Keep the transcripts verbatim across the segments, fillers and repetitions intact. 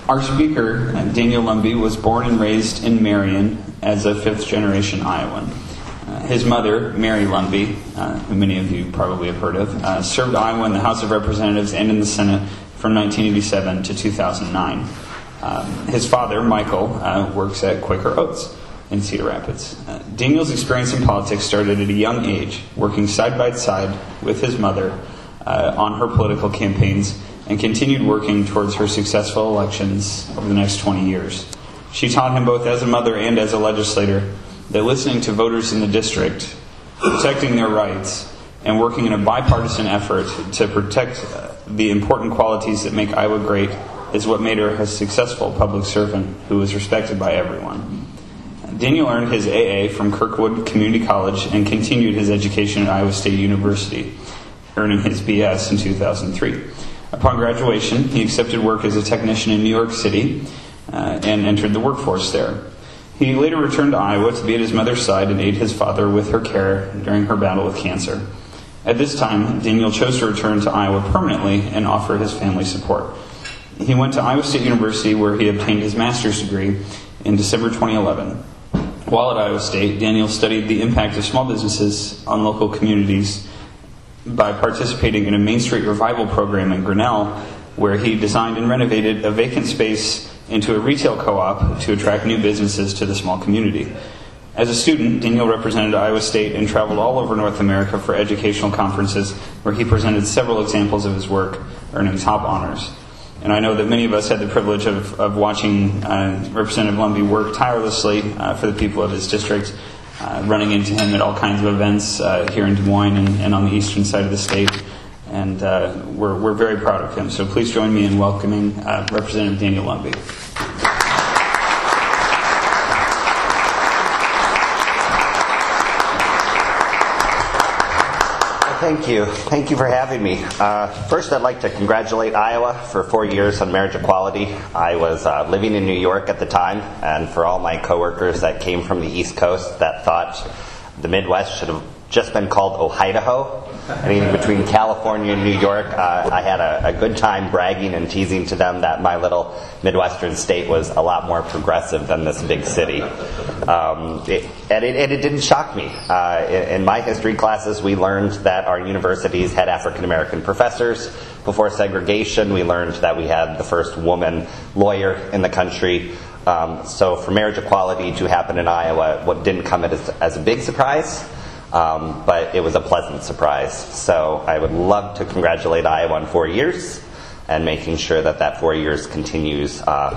Our speaker, Daniel Lumby, was born and raised in Marion as a fifth-generation Iowan. Uh, his mother, Mary Lumby, uh, who many of you probably have heard of, uh, served Iowa in the House of Representatives and in the Senate from nineteen eighty-seven to two thousand nine. Uh, his father, Michael, uh, works at Quaker Oats in Cedar Rapids. Uh, Daniel's experience in politics started at a young age, working side by side with his mother uh, on her political campaigns, and continued working towards her successful elections over the next twenty years. She taught him both as a mother and as a legislator that listening to voters in the district, protecting their rights, and working in a bipartisan effort to protect uh, the important qualities that make Iowa great is what made her a successful public servant who was respected by everyone. Daniel earned his A A from Kirkwood Community College and continued his education at Iowa State University, earning his B S in two thousand three. Upon graduation, he accepted work as a technician in New York City uh, and entered the workforce there. He later returned to Iowa to be at his mother's side and aid his father with her care during her battle with cancer. At this time, Daniel chose to return to Iowa permanently and offer his family support. He went to Iowa State University, where he obtained his master's degree in December twenty eleven. While at Iowa State, Daniel studied the impact of small businesses on local communities by participating in a Main Street Revival program in Grinnell, where he designed and renovated a vacant space into a retail co-op to attract new businesses to the small community. As a student, Daniel represented Iowa State and traveled all over North America for educational conferences, where he presented several examples of his work, earning top honors. And I know that many of us had the privilege of, of watching uh, Representative Lumby work tirelessly uh, for the people of his district, Uh, running into him at all kinds of events uh, here in Des Moines and, and on the eastern side of the state. And uh, we're, we're very proud of him. So please join me in welcoming uh, Representative Daniel Lumby. Thank you. Thank you for having me. Uh, first, I'd like to congratulate Iowa for four years on marriage equality. I was uh, living in New York at the time, and for all my coworkers that came from the East Coast that thought the Midwest should have just been called Ohio, anything between California and New York, uh, I had a, a good time bragging and teasing to them that my little Midwestern state was a lot more progressive than this big city. Um, it, and, it, and it didn't shock me. Uh, in, in my history classes, we learned that our universities had African American professors. Before segregation, we learned that we had the first woman lawyer in the country. Um, so for marriage equality to happen in Iowa, what didn't come as, as a big surprise, Um, but it was a pleasant surprise. So I would love to congratulate Iowa on four years and making sure that that four years continues uh,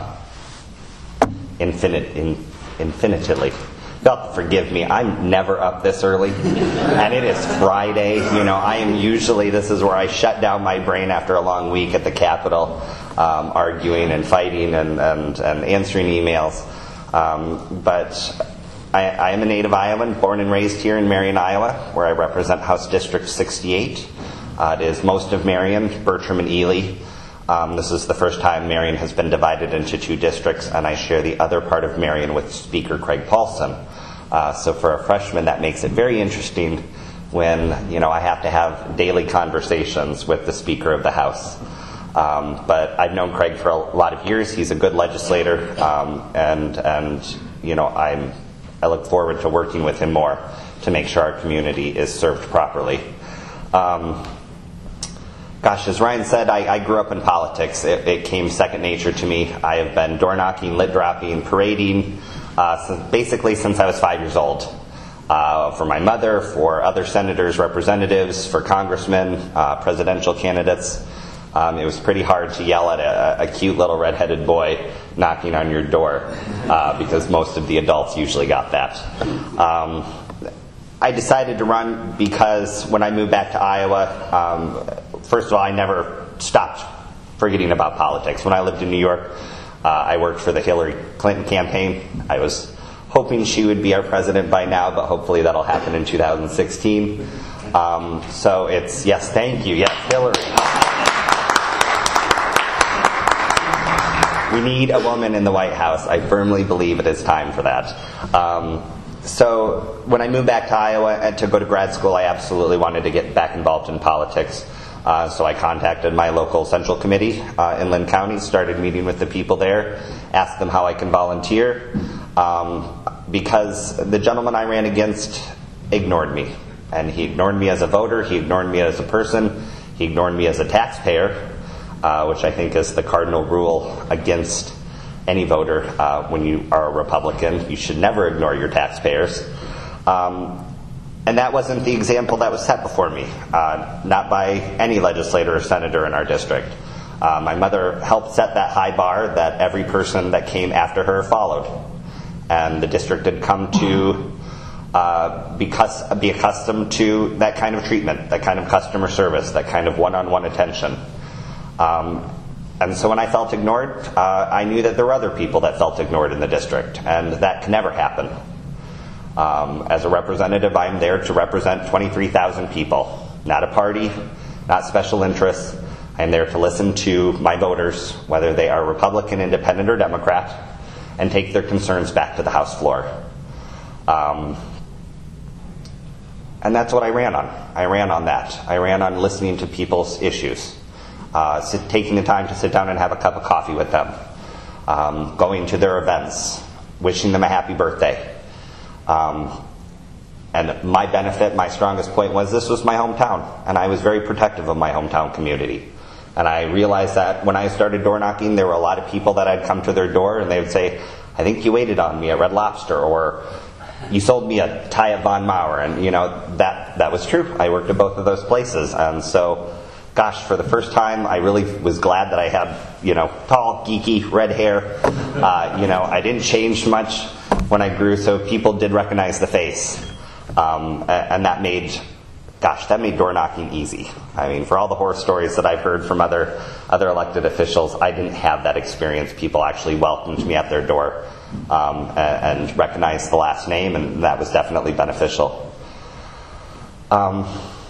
infinite, in, infinitely. You'll have to forgive me. I'm never up this early, and it is Friday. You know, I am usually, this is where I shut down my brain after a long week at the Capitol, um, arguing and fighting and, and, and answering emails. Um, but I, I am a native Iowan, born and raised here in Marion, Iowa, where I represent House District sixty-eight. Uh, it is most of Marion, Bertram and Ely. Um, this is the first time Marion has been divided into two districts, and I share the other part of Marion with Speaker Craig Paulson. Uh, so for a freshman, that makes it very interesting when, you know, I have to have daily conversations with the Speaker of the House. Um, but I've known Craig for a lot of years. He's a good legislator, um, and and you know, I'm. I look forward to working with him more to make sure our community is served properly. Um, gosh, as Ryan said, I, I grew up in politics. It, it came second nature to me. I have been door knocking, lid dropping, parading, uh, so basically since I was five years old. Uh, for my mother, for other senators, representatives, for congressmen, uh, presidential candidates. Um, it was pretty hard to yell at a, a cute little redheaded boy knocking on your door uh, because most of the adults usually got that. Um, I decided to run because when I moved back to Iowa, um, first of all, I never stopped forgetting about politics. When I lived in New York, uh, I worked for the Hillary Clinton campaign. I was hoping she would be our president by now, but hopefully that'll happen in two thousand sixteen. Um, so it's, yes, thank you, yes, Hillary. We need a woman in the White House. I firmly believe it is time for that. Um, so when I moved back to Iowa and to go to grad school, I absolutely wanted to get back involved in politics. Uh, so I contacted my local central committee uh, in Lynn County, started meeting with the people there, asked them how I can volunteer, um, because the gentleman I ran against ignored me. And he ignored me as a voter, he ignored me as a person, he ignored me as a taxpayer, uh, which I think is the cardinal rule against any voter uh, when you are a Republican. You should never ignore your taxpayers. Um, And that wasn't the example that was set before me, uh, not by any legislator or senator in our district. Uh, my mother helped set that high bar that every person that came after her followed. And the district had come to uh, because, be accustomed to that kind of treatment, that kind of customer service, that kind of one-on-one attention. Um, and so when I felt ignored, uh, I knew that there were other people that felt ignored in the district, and that can never happen. Um, as a representative, I'm there to represent twenty-three thousand people, not a party, not special interests. I'm there to listen to my voters, whether they are Republican, Independent, or Democrat, and take their concerns back to the House floor. Um, and that's what I ran on. I ran on that. I ran on listening to people's issues, uh, sit, taking the time to sit down and have a cup of coffee with them, um, going to their events, wishing them a happy birthday. Um, and my benefit, my strongest point was this was my hometown, and I was very protective of my hometown community. And I realized that when I started door knocking, there were a lot of people that I'd come to their door and they would say, I think you waited on me at Red Lobster, or you sold me a tie at Von Mauer. And, you know, that, that was true. I worked at both of those places. And so, gosh, for the first time, I really was glad that I had, you know, tall, geeky, red hair. Uh, you know, I didn't change much when I grew, so people did recognize the face. Um, and that made, gosh, that made door knocking easy. I mean, for all the horror stories that I've heard from other other elected officials, I didn't have that experience. People actually welcomed me at their door um, and, and recognized the last name, and that was definitely beneficial. Um,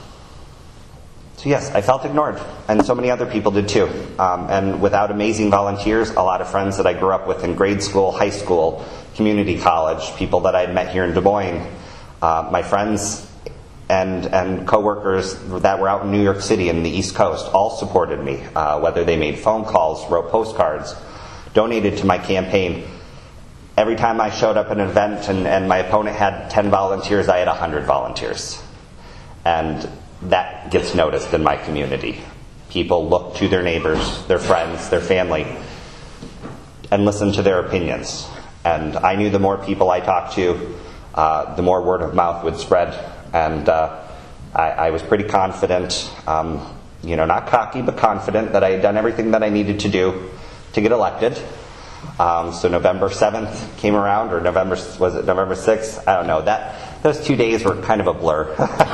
so yes, I felt ignored, and so many other people did too. Um, and without amazing volunteers, a lot of friends that I grew up with in grade school, high school, community college, people that I had met here in Des Moines, uh, my friends and and coworkers that were out in New York City and the East Coast all supported me, uh, whether they made phone calls, wrote postcards, donated to my campaign. Every time I showed up at an event and, and my opponent had ten volunteers, I had one hundred volunteers. And that gets noticed in my community. People look to their neighbors, their friends, their family, and listen to their opinions. And I knew the more people I talked to, uh, the more word of mouth would spread. And uh, I, I was pretty confident, um, you know, not cocky, but confident that I had done everything that I needed to do to get elected. Um, so November seventh came around, or November, was it November sixth? I don't know. That those two days were kind of a blur.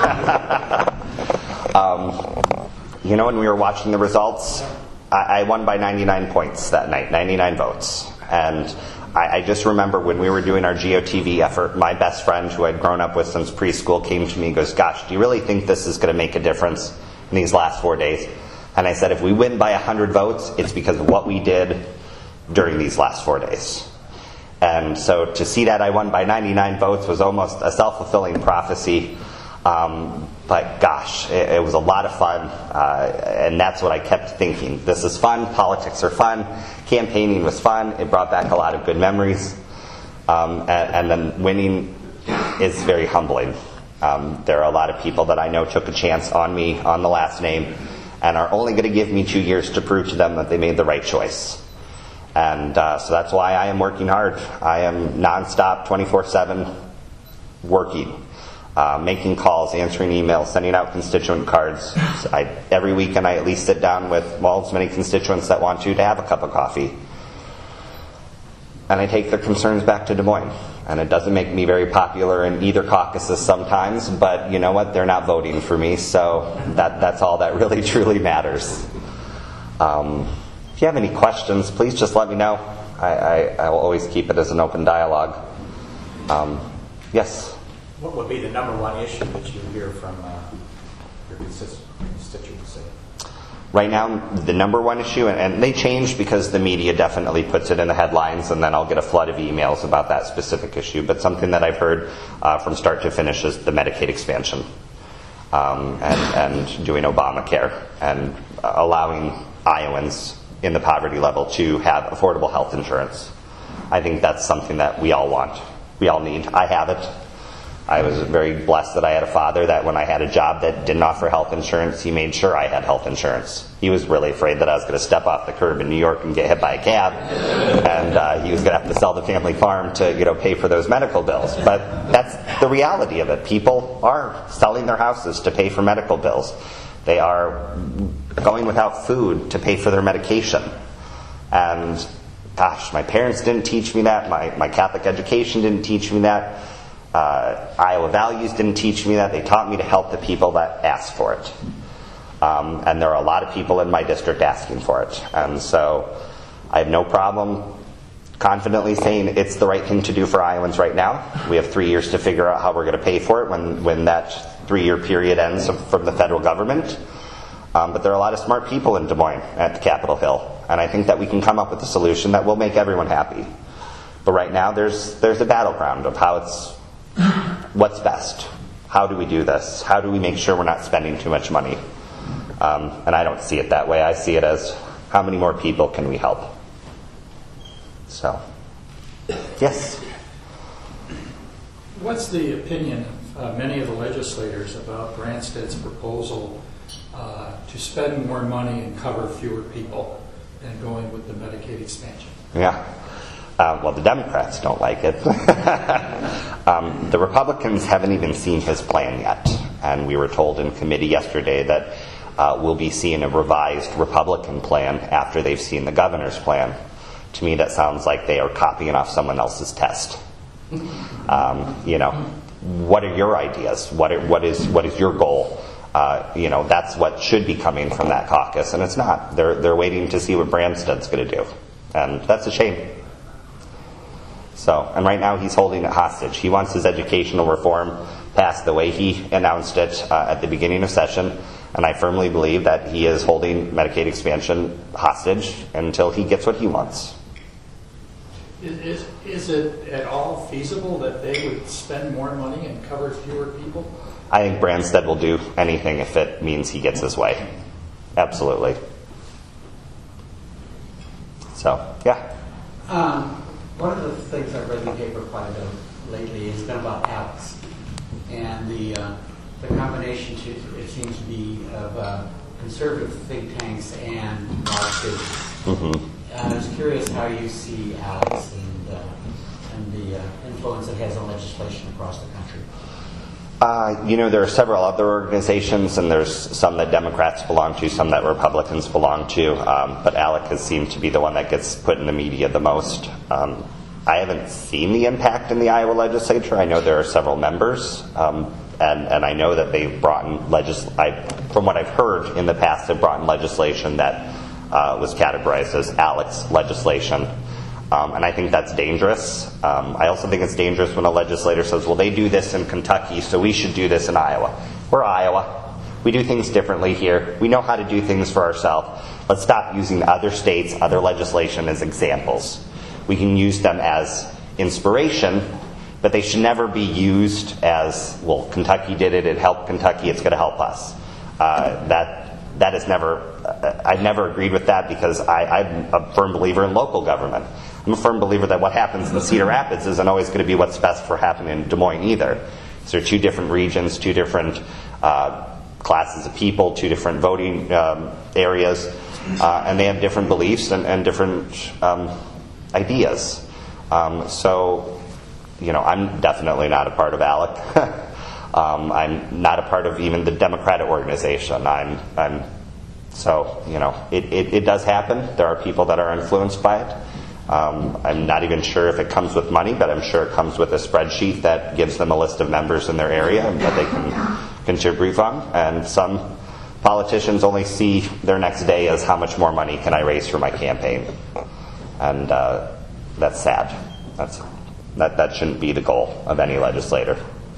um, you know, when we were watching the results, I, I won by ninety-nine points that night, ninety-nine votes. And I, I just remember when we were doing our G O T V effort, my best friend, who I'd grown up with since preschool, came to me and goes, gosh, do you really think this is going to make a difference in these last four days? And I said, if we win by one hundred votes, it's because of what we did during these last four days. And so to see that I won by ninety-nine votes was almost a self-fulfilling prophecy. Um, but gosh, it, it was a lot of fun. Uh, and that's what I kept thinking. This is fun. Politics are fun. Campaigning was fun. It brought back a lot of good memories. Um, and, and then winning is very humbling. Um, there are a lot of people that I know took a chance on me on the last name and are only going to give me two years to prove to them that they made the right choice. And uh, so that's why I am working hard. I am nonstop, twenty-four seven working, uh, making calls, answering emails, sending out constituent cards. So I, every weekend I at least sit down with, well, as many constituents that want you to have a cup of coffee. And I take their concerns back to Des Moines. And it doesn't make me very popular in either caucuses sometimes, but you know what? They're not voting for me, so that that's all that really truly matters. Um, if you have any questions, please just let me know. I, I, I will always keep it as an open dialogue. Um, yes? What would be the number one issue that you hear from uh, your constituency? Right now, the number one issue, and, and they change because the media definitely puts it in the headlines, and then I'll get a flood of emails about that specific issue. But something that I've heard uh, from start to finish is the Medicaid expansion. um, and, and doing Obamacare and allowing Iowans in the poverty level to have affordable health insurance. I think that's something that we all want. We all need. I have it. I was very blessed that I had a father that when I had a job that didn't offer health insurance, he made sure I had health insurance. He was really afraid that I was going to step off the curb in New York and get hit by a cab, and uh, he was going to have to sell the family farm to, you know, pay for those medical bills. But that's the reality of it. People are selling their houses to pay for medical bills. They are going without food to pay for their medication. And gosh, my parents didn't teach me that. My, my Catholic education didn't teach me that. Uh, Iowa Values didn't teach me that. They taught me to help the people that ask for it. Um, and there are a lot of people in my district asking for it. And so I have no problem confidently saying it's the right thing to do for Iowans right now. We have three years to figure out how we're going to pay for it when, when that three-year period ends from the federal government. Um, but there are a lot of smart people in Des Moines at the Capitol Hill. And I think that we can come up with a solution that will make everyone happy. But right now there's there's a battleground of how it's what's best. How do we do this? How do we make sure we're not spending too much money? Um, and I don't see it that way. I see it as how many more people can we help? So, yes? What's the opinion of uh, many of the legislators about Branstad's proposal uh, to spend more money and cover fewer people and going with the Medicaid expansion? Yeah. Uh, well, the Democrats don't like it. um, the Republicans haven't even seen his plan yet. And we were told in committee yesterday that uh, we'll be seeing a revised Republican plan after they've seen the governor's plan. To me, that sounds like they are copying off someone else's test. Um, you know, what are your ideas? What, are, what, is, what is your goal? Uh, you know, that's what should be coming from that caucus, and it's not. They're, they're waiting to see what Branstad's going to do. And that's a shame. So, and right now he's holding it hostage. He wants his educational reform passed the way he announced it uh, at the beginning of session, and I firmly believe that he is holding Medicaid expansion hostage until he gets what he wants. Is, is, is it at all feasible that they would spend more money and cover fewer people? I think Branstad will do anything if it means he gets his way. Absolutely. So, yeah. Um, one of the things I've read in the paper quite a bit lately has been about Alex. And the uh, the combination, to, it seems to be, of uh, conservative think tanks and Marxism. Mm-hmm. I was curious how you see Alex and, uh, and the uh, influence it has on legislation across the country. Uh, you know, there are several other organizations, and there's some that Democrats belong to, some that Republicans belong to, um, but ALEC has seemed to be the one that gets put in the media the most. Um, I haven't seen the impact in the Iowa legislature. I know there are several members, um, and, and I know that they've brought in legis- I, from what I've heard in the past, they've brought in legislation that uh, was categorized as ALEC's legislation. Um, and I think that's dangerous. Um, I also think it's dangerous when a legislator says, well, they do this in Kentucky, so we should do this in Iowa. We're Iowa. We do things differently here. We know how to do things for ourselves. Let's stop using other states, other legislation as examples. We can use them as inspiration, but they should never be used as, well, Kentucky did it, it helped Kentucky, it's going to help us. Uh, that that is never, uh, I've never agreed with that because I, I'm a firm believer in local government. I'm a firm believer that what happens in Cedar Rapids isn't always going to be what's best for happening in Des Moines either. So there are two different regions, two different uh, classes of people, two different voting um, areas, uh, and they have different beliefs and, and different um, ideas. Um, so, you know, I'm definitely not a part of ALEC. um, I'm not a part of even the Democratic organization. I'm, I'm so, you know, it, it, it does happen. There are people that are influenced by it. Um, I'm not even sure if it comes with money, but I'm sure it comes with a spreadsheet that gives them a list of members in their area that they can contribute on. And some politicians only see their next day as how much more money can I raise for my campaign. And uh, that's sad. That's, that, that shouldn't be the goal of any legislator.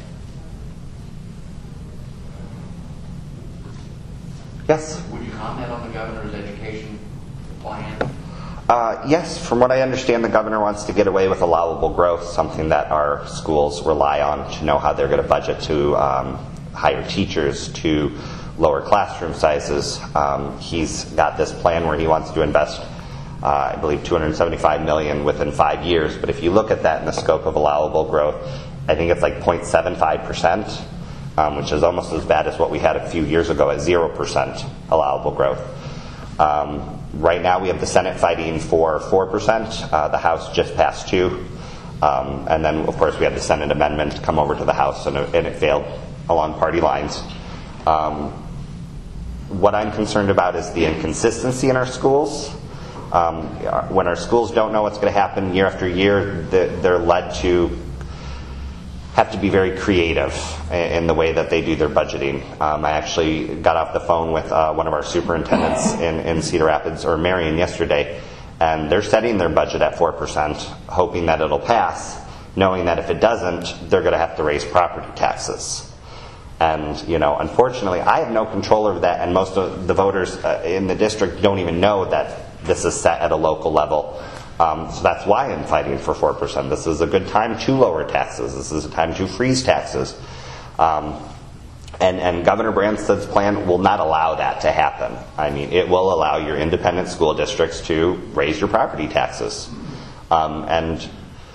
Yes? Would you comment on the governor's education plan? Uh, yes, from what I understand, the governor wants to get away with allowable growth, something that our schools rely on to know how they're going to budget to um, hire teachers to lower classroom sizes. Um, he's got this plan where he wants to invest, uh, I believe, two hundred seventy-five million dollars within five years. But if you look at that in the scope of allowable growth, I think it's like zero point seven five percent, um, which is almost as bad as what we had a few years ago at zero percent allowable growth. Um, right now we have the Senate fighting for four percent. Uh, the House just passed two. Um, and then, of course, we had the Senate amendment come over to the House, and it, and it failed along party lines. Um, what I'm concerned about is the inconsistency in our schools. Um, when our schools don't know what's going to happen year after year, they're led to have to be very creative in the way that they do their budgeting. Um, I actually got off the phone with uh, one of our superintendents in, in Cedar Rapids, or Marion, yesterday, and they're setting their budget at four percent, hoping that it'll pass, knowing that if it doesn't, they're going to have to raise property taxes. And, you know, unfortunately, I have no control over that, and most of the voters uh, in the district don't even know that this is set at a local level. Um, so that's why I'm fighting for four percent. This is a good time to lower taxes. This is a time to freeze taxes. Um, and, and Governor Branstad's plan will not allow that to happen. I mean, it will allow your independent school districts to raise your property taxes. Um, and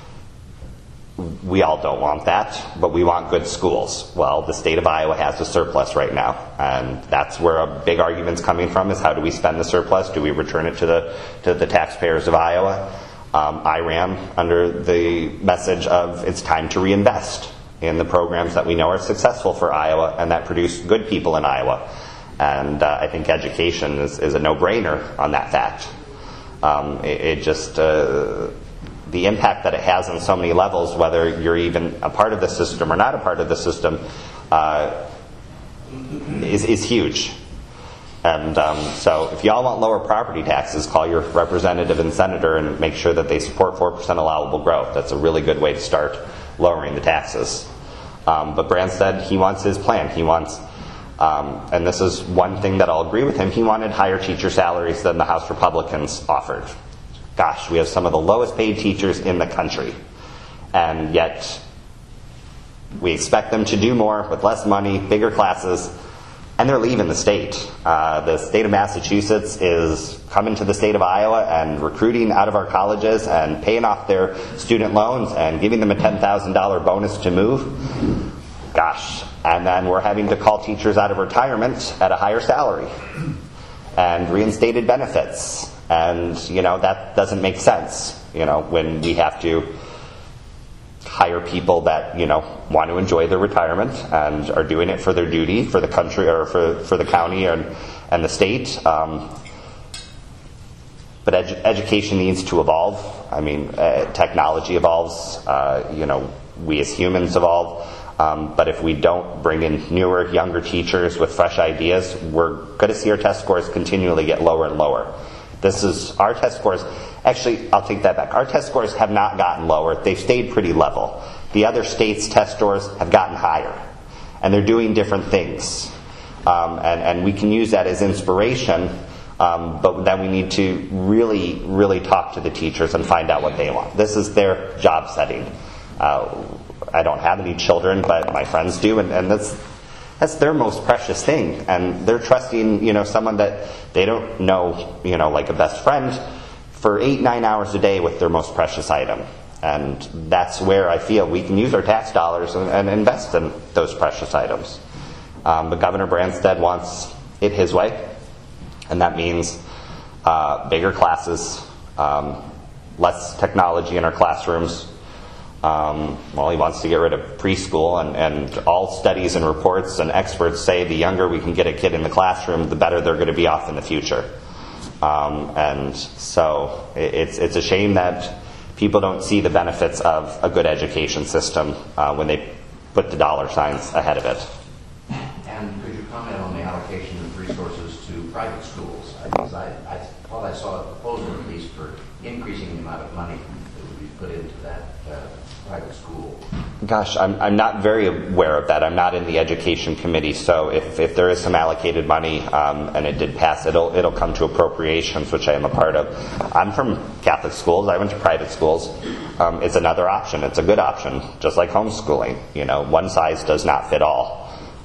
we all don't want that, but we want good schools. Well, the state of Iowa has a surplus right now, and that's where a big argument's coming from, is how do we spend the surplus? Do we return it to the to the taxpayers of Iowa? Um, I ran under the message of it's time to reinvest in the programs that we know are successful for Iowa and that produce good people in Iowa. And uh, I think education is, is a no-brainer on that fact. Um, it, it just... Uh, the impact that it has on so many levels, whether you're even a part of the system or not a part of the system, uh, is, is huge. And um, so if y'all want lower property taxes, call your representative and senator and make sure that they support four percent allowable growth. That's a really good way to start lowering the taxes. Um, but Branstad, he wants his plan. He wants, um, and this is one thing that I'll agree with him, he wanted higher teacher salaries than the House Republicans offered. Gosh, we have some of the lowest paid teachers in the country, and yet we expect them to do more with less money, bigger classes, and they're leaving the state. Uh, the state of Massachusetts is coming to the state of Iowa and recruiting out of our colleges and paying off their student loans and giving them a ten thousand dollars bonus to move. Gosh, and then we're having to call teachers out of retirement at a higher salary and reinstated benefits. And, you know, that doesn't make sense, you know, when we have to hire people that, you know, want to enjoy their retirement and are doing it for their duty, for the country or for, for the county and, and the state. Um, but edu- education needs to evolve. I mean, uh, technology evolves. Uh, you know, we as humans evolve. Um, but if we don't bring in newer, younger teachers with fresh ideas, we're going to see our test scores continually get lower and lower. This is our test scores. Actually, I'll take that back. Our test scores have not gotten lower. They've stayed pretty level. The other states' test scores have gotten higher, and they're doing different things. Um, and, and we can use that as inspiration, um, but then we need to really, really talk to the teachers and find out what they want. This is their job setting. Uh, I don't have any children, but my friends do, and, and that's That's their most precious thing, and they're trusting, you know, someone that they don't know, you know, like a best friend, for eight, nine hours a day with their most precious item. And that's where I feel we can use our tax dollars and, and invest in those precious items. Um, but Governor Branstad wants it his way, and that means uh, bigger classes, um, less technology in our classrooms. Um, well, he wants to get rid of preschool, and, and all studies and reports and experts say the younger we can get a kid in the classroom, the better they're going to be off in the future. Um, and so it, it's it's a shame that people don't see the benefits of a good education system uh, when they put the dollar signs ahead of it. And could you comment on the allocation of resources to private schools? Because I, I thought I saw a proposal, at least, for increasing the amount of money that would be put into that uh, private school. Gosh, I'm I'm not very aware of that. I'm not in the education committee, so if, if there is some allocated money um, and it did pass, it'll it'll come to appropriations, which I am a part of. I'm from Catholic schools. I went to private schools. Um, it's another option. It's a good option, just like homeschooling. You know, one size does not fit all.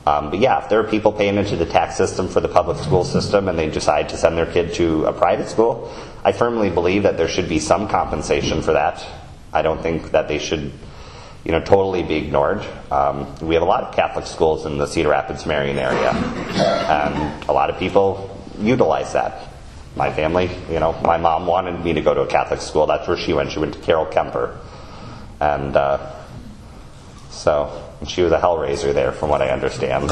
Um, but yeah, if there are people paying into the tax system for the public school system and they decide to send their kid to a private school, I firmly believe that there should be some compensation for that. I don't think that they should, you know, totally be ignored. Um, we have a lot of Catholic schools in the Cedar Rapids, Marion area, and a lot of people utilize that. My family, you know, my mom wanted me to go to a Catholic school. That's where she went. She went to Carroll Kemper, and uh, so she was a hellraiser there, from what I understand.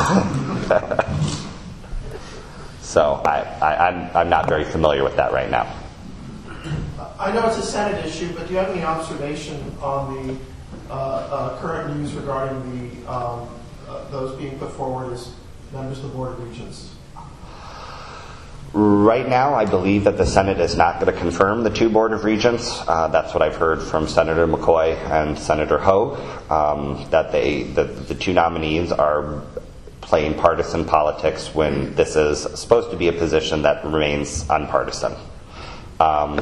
So I, I, I'm I'm not very familiar with that right now. I know it's a Senate issue, but do you have any observation on the uh, uh, current news regarding the um, uh, those being put forward as members of the Board of Regents? Right now, I believe that the Senate is not going to confirm the two Board of Regents. Uh, that's what I've heard from Senator McCoy and Senator Hogue, um, that they, the, the two nominees are playing partisan politics when this is supposed to be a position that remains unpartisan. Um,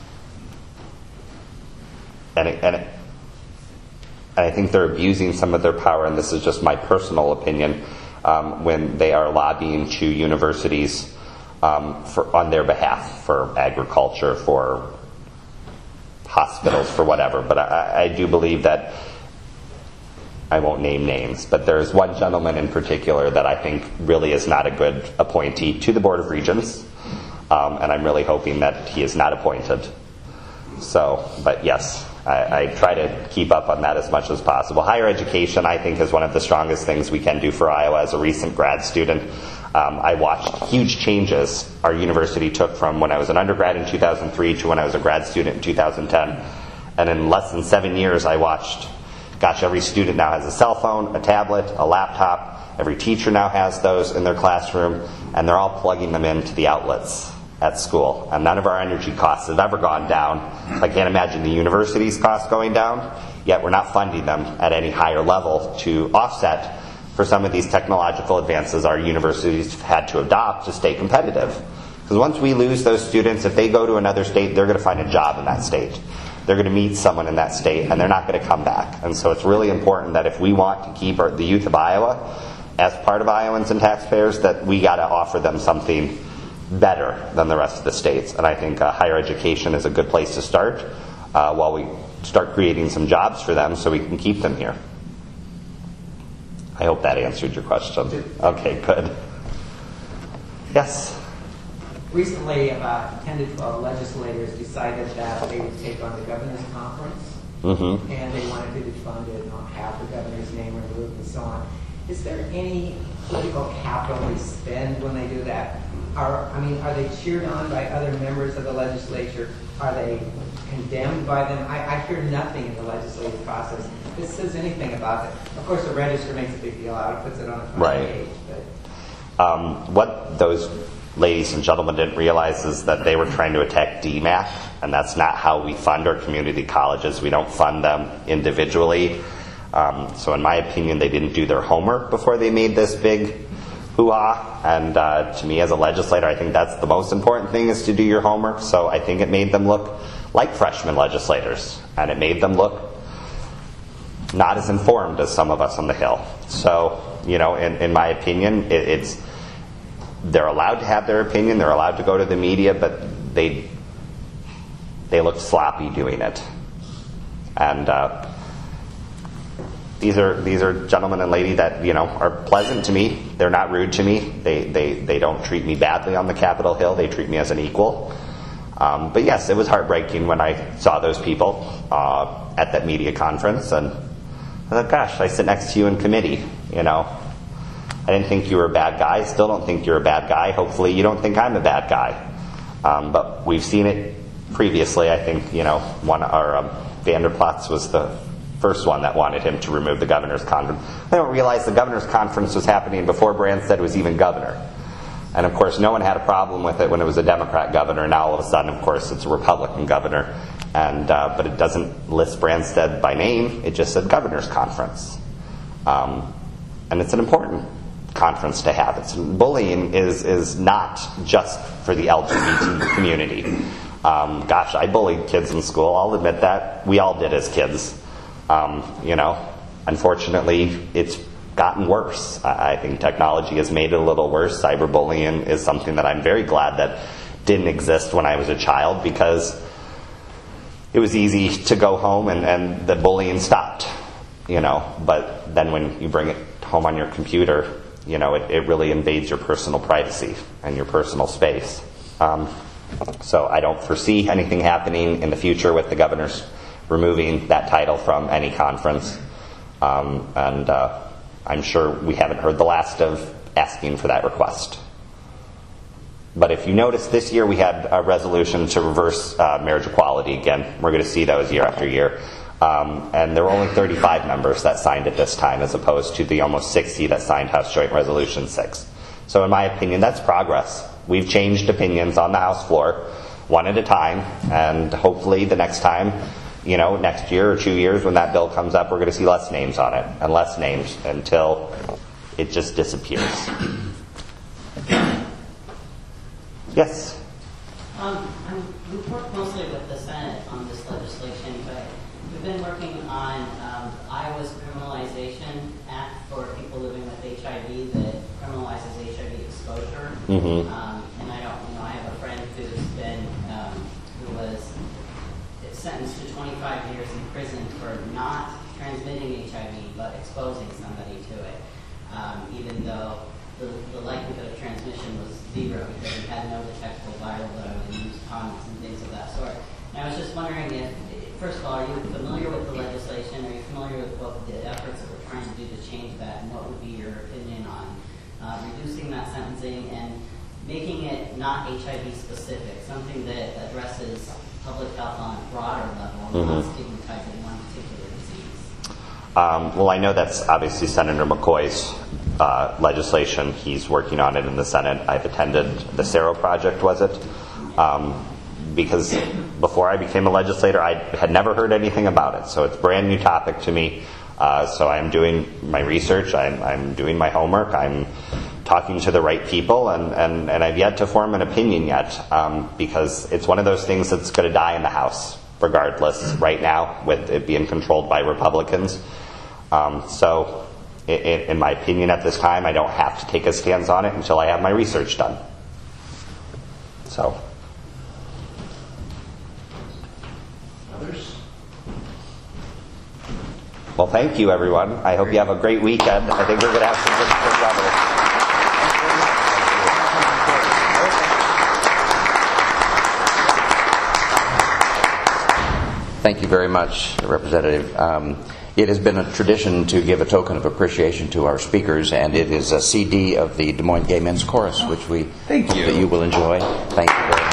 and, it, and, it, and I think they're abusing some of their power, and this is just my personal opinion, um, when they are lobbying to universities Um, for, on their behalf, for agriculture, for hospitals, for whatever. But I, I do believe that, I won't name names, but there's one gentleman in particular that I think really is not a good appointee to the Board of Regents, um, and I'm really hoping that he is not appointed. So, but yes, I, I try to keep up on that as much as possible. Higher education, I think, is one of the strongest things we can do for Iowa. As a recent grad student, Um, I watched huge changes our university took from when I was an undergrad in two thousand three to when I was a grad student in two thousand ten. And in less than seven years, I watched, gosh, every student now has a cell phone, a tablet, a laptop. Every teacher now has those in their classroom, and they're all plugging them into the outlets at school. And none of our energy costs have ever gone down. I can't imagine the university's costs going down, yet we're not funding them at any higher level to offset for some of these technological advances our universities have had to adopt to stay competitive. Because once we lose those students, if they go to another state, they're going to find a job in that state. They're going to meet someone in that state, and they're not going to come back. And so it's really important that if we want to keep our, the youth of Iowa as part of Iowans and taxpayers, that we got to offer them something better than the rest of the states. And I think uh, higher education is a good place to start uh, while we start creating some jobs for them so we can keep them here. I hope that answered your question. Okay, good. Yes? Recently, about ten to twelve legislators decided that they would take on the governor's conference, Mm-hmm. and they wanted to defund it, not have the governor's name removed and so on. Is there any political capital they spend when they do that? Are, I mean, are they cheered on by other members of the legislature? Are they condemned by them? I, I hear nothing in the legislative process that says anything about it. Of course, the Register makes a big deal out. It puts it on the front Right. page. But Um, what those ladies and gentlemen didn't realize is that they were trying to attack D MAC, and that's not how we fund our community colleges. We don't fund them individually. Um, so in my opinion, they didn't do their homework before they made this big hoo-ha. And uh, to me as a legislator, I think that's the most important thing, is to do your homework. So I think it made them look like freshman legislators, and it made them look not as informed as some of us on the Hill. So, you know, in, in my opinion, it, it's they're allowed to have their opinion, they're allowed to go to the media, but they they look sloppy doing it. And uh, these are these are gentlemen and lady that, you know, are pleasant to me. They're not rude to me. They they they don't treat me badly on the Capitol Hill. They treat me as an equal. Um, but yes, it was heartbreaking when I saw those people uh, at that media conference, and I thought, gosh, I sit next to you in committee, you know. I didn't think you were a bad guy. Still don't think you're a bad guy. Hopefully you don't think I'm a bad guy. Um, but we've seen it previously. I think, you know, one our um, Vanderplatz was the first one that wanted him to remove the governor's conference. I don't realize the governor's conference was happening before Branstad was even governor. And of course, no one had a problem with it when it was a Democrat governor. Now all of a sudden, of course, it's a Republican governor. And uh, but it doesn't list Branstad by name. It just said governor's conference. Um, and it's an important conference to have. It's, bullying is is not just for the L G B T community. Um, gosh, I bullied kids in school. I'll admit that. We all did as kids. Um, you know, unfortunately, it's gotten worse. I, I think technology has made it a little worse. Cyberbullying is something that I'm very glad that didn't exist when I was a child, because it was easy to go home and, and the bullying stopped, you know. But then when you bring it home on your computer, you know, it, it really invades your personal privacy and your personal space. Um, so I don't foresee anything happening in the future with the governor's removing that title from any conference. Um, and uh, I'm sure we haven't heard the last of asking for that request. But if you notice, this year we had a resolution to reverse uh, marriage equality again. We're going to see those year after year. Um, and there were only thirty-five members that signed it this time, as opposed to the almost sixty that signed House Joint Resolution six. So in my opinion, that's progress. We've changed opinions on the House floor, one at a time, and hopefully the next time, you know, next year or two years when that bill comes up, we're going to see less names on it, and less names until it just disappears. Yes? Um, I'm, we've worked mostly with the Senate on this legislation, but we've been working on um, Iowa's Criminalization Act for people living with H I V that criminalizes H I V exposure. Mm-hmm. Um, and I don't, you know, I have a friend who's been, um, who was sentenced to twenty-five years in prison for not transmitting H I V, but exposing somebody to it, um, even though the, the likelihood of transmission was zero because he had no detectable viral load and used condoms and things of that sort. And I was just wondering if, first of all, are you familiar with the legislation? Are you familiar with what the efforts that we're trying to do to change that? And what would be your opinion on uh, reducing that sentencing and making it not H I V specific, something that addresses public health on a broader level, mm-hmm. not stigmatizing one particular disease? Um, well, I know that's obviously Senator McCoy's uh, legislation. He's working on it in the Senate. I've attended the Sero Project, was it? Um, because before I became a legislator, I had never heard anything about it. So it's a brand new topic to me. Uh, so I'm doing my research. I'm, I'm doing my homework. I'm talking to the right people, and, and, and I've yet to form an opinion yet, um, because it's one of those things that's going to die in the House, regardless, right now, with it being controlled by Republicans. Um, so, it, it, in my opinion at this time, I don't have to take a stance on it until I have my research done. So. Others? Well, thank you, everyone. I hope you have a great weekend. I think we're going to have some good, good weather. Thank you very much, Representative. Um, it has been a tradition to give a token of appreciation to our speakers, and it is a C D of the Des Moines Gay Men's Chorus, which we Thank hope you. that you will enjoy. Thank you very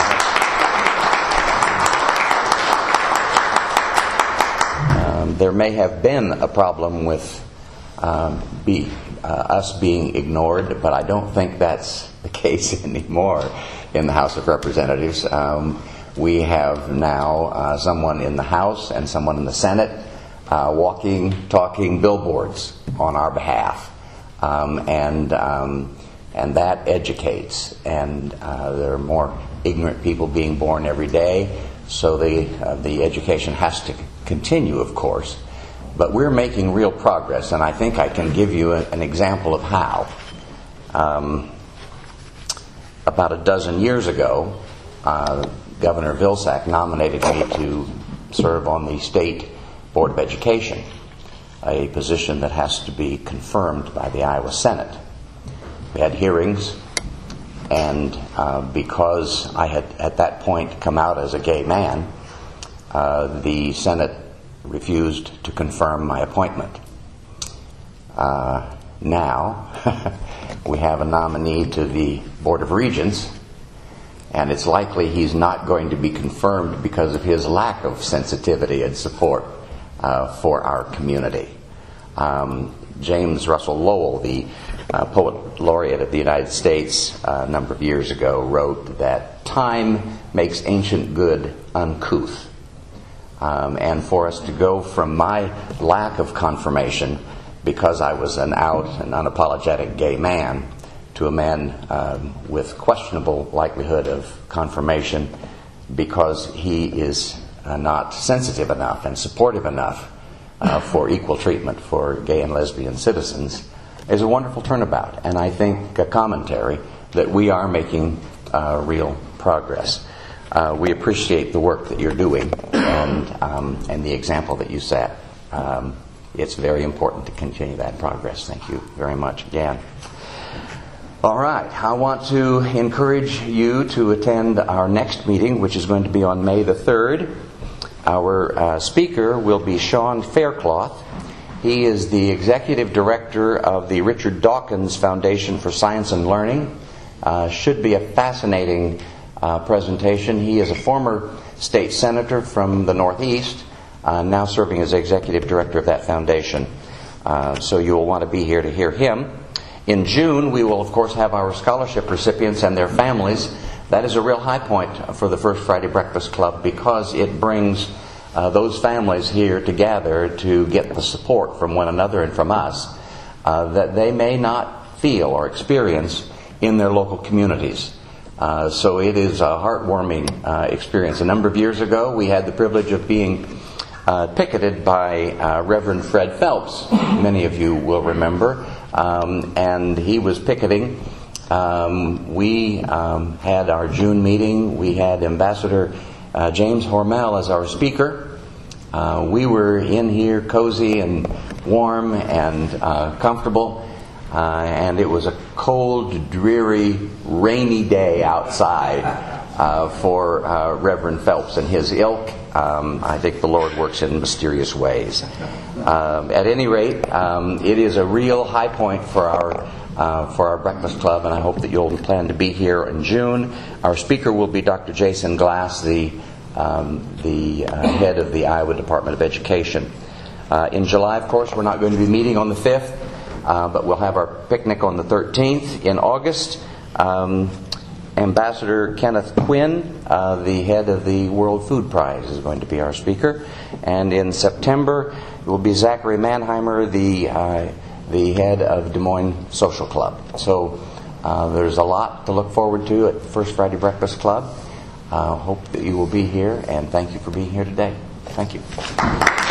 much. Um, there may have been a problem with um, be, uh, us being ignored, but I don't think that's the case anymore in the House of Representatives. Um, We have now uh, someone in the House and someone in the Senate uh, walking, talking billboards on our behalf, um, and um, and that educates. And uh, there are more ignorant people being born every day, so the uh, the education has to continue, of course. But we're making real progress, and I think I can give you a, an example of how. Um, about a dozen years ago, Uh, Governor Vilsack nominated me to serve on the State Board of Education, a position that has to be confirmed by the Iowa Senate. We had hearings, and uh, because I had at that point come out as a gay man, uh, the Senate refused to confirm my appointment. Uh, now, we have a nominee to the Board of Regents, and it's likely he's not going to be confirmed because of his lack of sensitivity and support uh, for our community. Um, James Russell Lowell, the uh, poet laureate of the United States uh, a number of years ago, wrote that time makes ancient good uncouth. Um, and for us to go from my lack of confirmation, because I was an out and unapologetic gay man, to a man um, with questionable likelihood of confirmation because he is uh, not sensitive enough and supportive enough uh, for equal treatment for gay and lesbian citizens, is a wonderful turnabout, and I think a commentary that we are making uh, real progress. Uh, we appreciate the work that you're doing and um, and the example that you set. Um, it's very important to continue that progress. Thank you very much again. All right, I want to encourage you to attend our next meeting, which is going to be on May the third. Our uh, speaker will be Sean Faircloth. He is the Executive Director of the Richard Dawkins Foundation for Science and Learning. Uh, should be a fascinating uh, presentation. He is a former state senator from the Northeast, uh, now serving as Executive Director of that foundation. Uh, so you will want to be here to hear him. In June, we will, of course, have our scholarship recipients and their families. That is a real high point for the First Friday Breakfast Club because it brings uh, those families here together to get the support from one another and from us uh, that they may not feel or experience in their local communities. Uh, so it is a heartwarming uh, experience. A number of years ago, we had the privilege of being uh, picketed by uh, Reverend Fred Phelps. Many of you will remember. Um, and he was picketing. Um, we um, had our June meeting. We had Ambassador uh, James Hormel as our speaker. Uh, we were in here cozy and warm and uh, comfortable. Uh, and it was a cold, dreary, rainy day outside uh, for uh, Reverend Phelps and his ilk. Um, I think the Lord works in mysterious ways. Um, at any rate, um, it is a real high point for our uh, for our breakfast club, and I hope that you'll plan to be here in June. Our speaker will be Doctor Jason Glass, the um, the uh, head of the Iowa Department of Education. Uh, in July, of course, we're not going to be meeting on the fifth. Uh, but we'll have our picnic on the thirteenth. In August, um, Ambassador Kenneth Quinn, uh, the head of the World Food Prize, is going to be our speaker. And in September, it will be Zachary Mannheimer, the uh, the head of Des Moines Social Club. So uh, there's a lot to look forward to at First Friday Breakfast Club. Uh, hope that you will be here, and thank you for being here today. Thank you.